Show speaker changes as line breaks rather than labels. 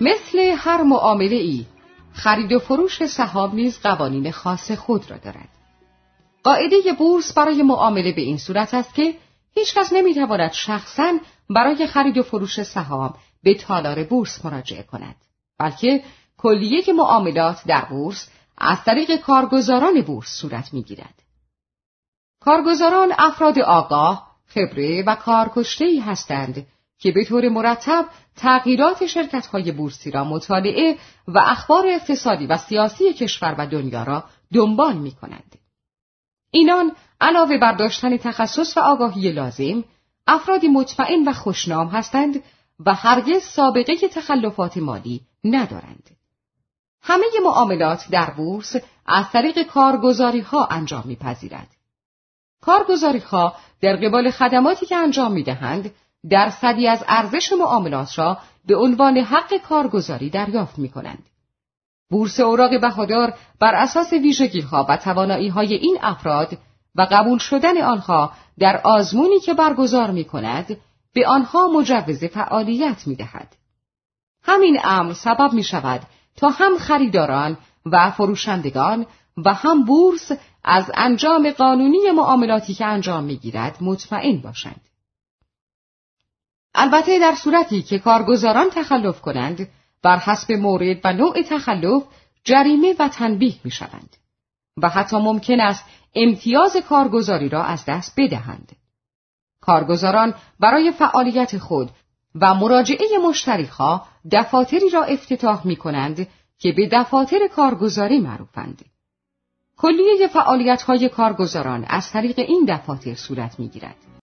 مثل هر معامله‌ای، خرید و فروش سهام نیز قوانین خاص خود را دارد. قاعده بورس برای معامله به این صورت است که هیچ کس نمی‌تواند شخصاً برای خرید و فروش سهام به تالار بورس مراجعه کند، بلکه کلیه معاملات در بورس از طریق کارگزاران بورس صورت می‌گیرد. کارگزاران افراد آگاه، خبره و کارکشته‌ای هستند که به طور مرتب تغییرات شرکت‌های بورسی را مطالعه و اخبار اقتصادی و سیاسی کشور و دنیا را دنبال می‌کنند. اینان علاوه بر داشتن تخصص و آگاهی لازم، افرادی مطمئن و خوشنام هستند و هرگز سابقه تخلفات مالی ندارند. همه معاملات در بورس از طریق کارگزاری‌ها انجام می‌پذیرد. کارگزاری‌ها در قبال خدماتی که انجام می‌دهند، درصدی از ارزش معاملات را به عنوان حق کارگزاری دریافت می‌کنند. بورس اوراق بهادار بر اساس ویژگی‌ها و توانایی‌های این افراد و قبول شدن آنها در آزمونی که برگزار می‌کند، به آنها مجوز فعالیت می‌دهد. همین امر سبب می‌شود تا هم خریداران و فروشندگان و هم بورس از انجام قانونی معاملاتی که انجام می‌گیرد مطمئن باشند. البته در صورتی که کارگزاران تخلف کنند، بر حسب مورد و نوع تخلف جریمه و تنبیه می‌شوند و حتی ممکن است امتیاز کارگزاری را از دست بدهند. کارگزاران برای فعالیت خود و مراجعه مشتری‌ها دفاتری را افتتاح می‌کنند که به دفاتر کارگزاری معروفند. کلیه فعالیت‌های کارگزاران از طریق این دفاتر صورت می‌گیرد.